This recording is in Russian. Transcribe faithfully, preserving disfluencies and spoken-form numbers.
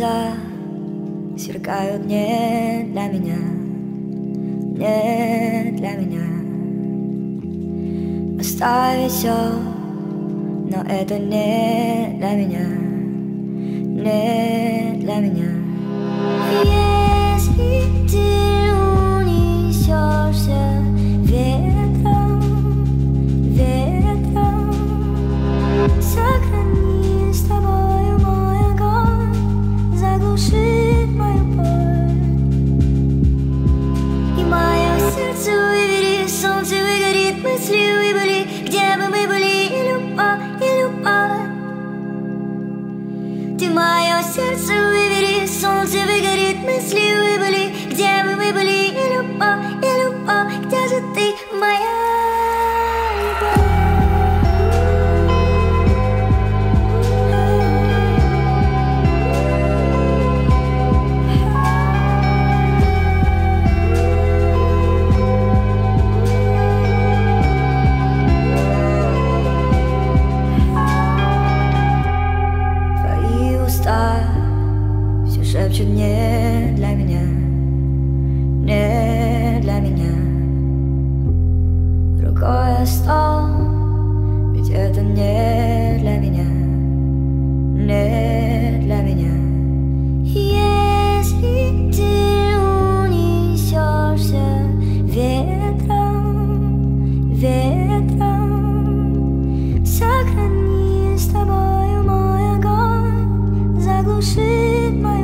глаза сверкают не для меня, не для меня. Оставить все, но это не для меня, не для меня. Если ты унесешься ветром, ветром, сохрани с тобою мой огонь, заглушит мою боль. И мое сердце вывери, солнце выгорит, мысли выбыли, где бы мы были, и любовь, и любовь. Ты мое сердце вывери, солнце выгорит, мысли выбыли, где бы мы были, и любовь, и любовь. Где же ты, моя любовь? Твои уста все шепчут не для меня, не для меня. Рукой о стол, ведь это не для меня, не для меня. Если ты унесешься ветром, ветром, сохрани с тобою мой огонь, заглушит мой